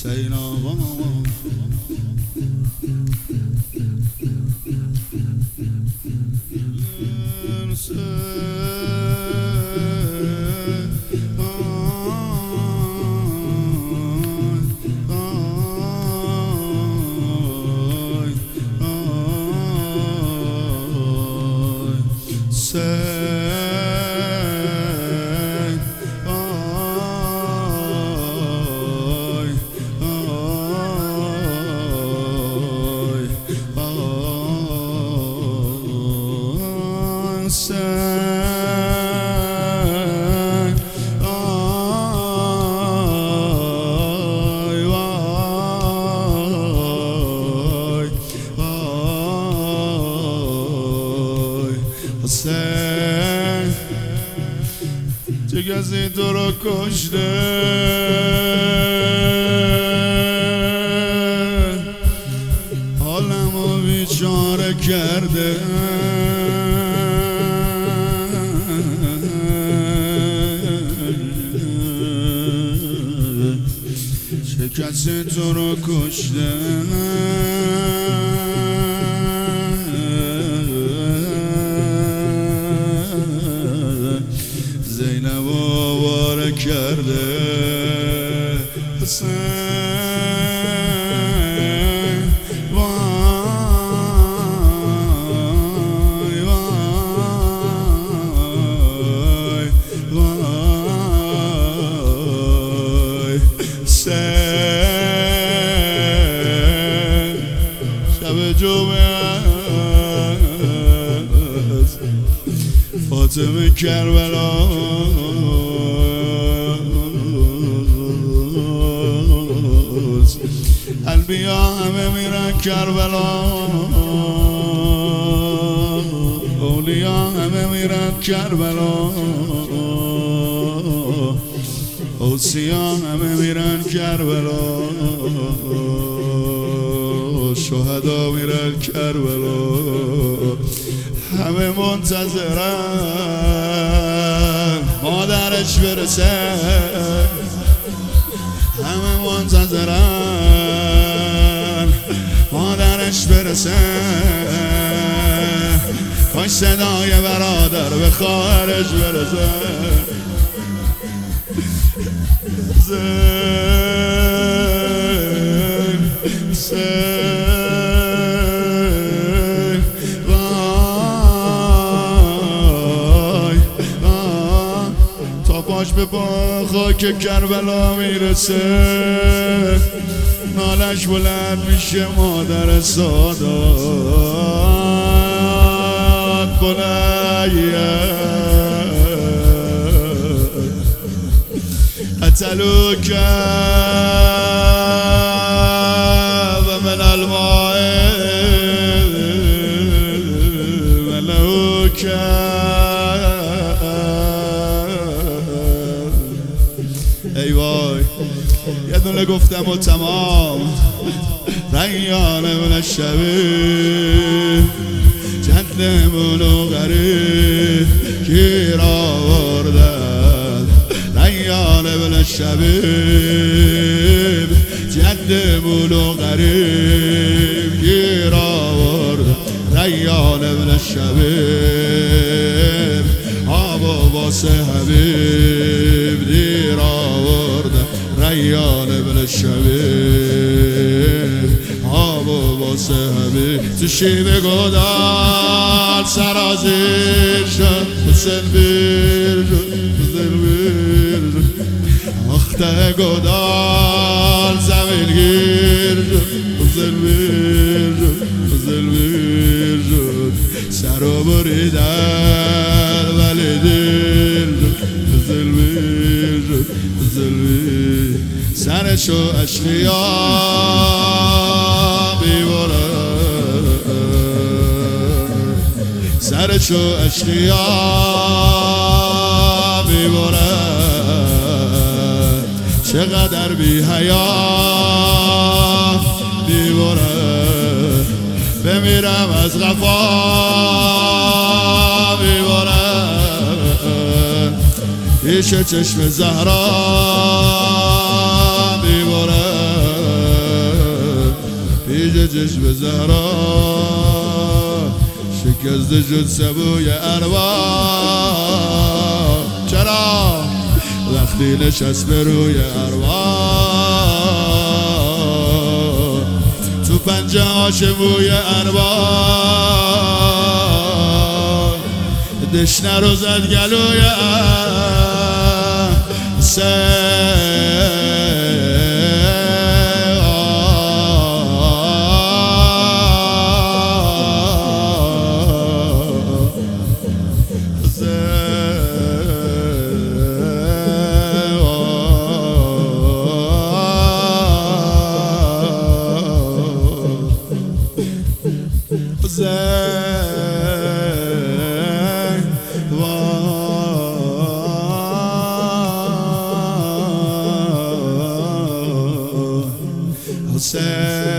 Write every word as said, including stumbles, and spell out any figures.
زینب حسین چه کسی تو رو کشته حالمو بیچاره کرده چه کسی تو رو کشته زینب آواره کرده حسین وای وای وای حسین شب جمعه فاطمه کربلا انبیا همه میرن کربلا اولیا همه میرن کربلا اوصیا همه میرن کربلا شهدا میرن کربلا همه منتظرن مادرش برسه همه منتظرن مادرش برسه کاش صدای برادر به خواهرش برسه زین زین پاش به پا خاک کربلا میرسه نالش بلند میشه مادر سادات بنیه قتلوک و من الماء ملوک ای وای یه دونه گفتم و تمام ریانه من شبی جدمون و غریب گیر آوردن ریانه من شبیب جدمون و غریب گیر آوردن ریانه من شبیب آب و واسه حبیب دیر آورده ریان ابن شبیب آب و واسه حبیب تو شیب گدال سرازیر شد حسین بیر شد حسین بیر شد اخته گدال زمین گیر شد حسین بیر شد حسین بیر شد سر و بریدن ولی دیر شد حسین بیر شد حسین بیر سرشو اشقیا بیبرن سرشو اشقیا بیبرن چقدر بی حیا بیبرن بمیرم از غفا بیبرن پیش چشم زهرا بیبرن چشم زهرا شکسته شد سبوی ارواح. چرا وقتی نشست به روی ارواح تو پنجه هاش بوی ارواح دشنه رو زد گلوی Say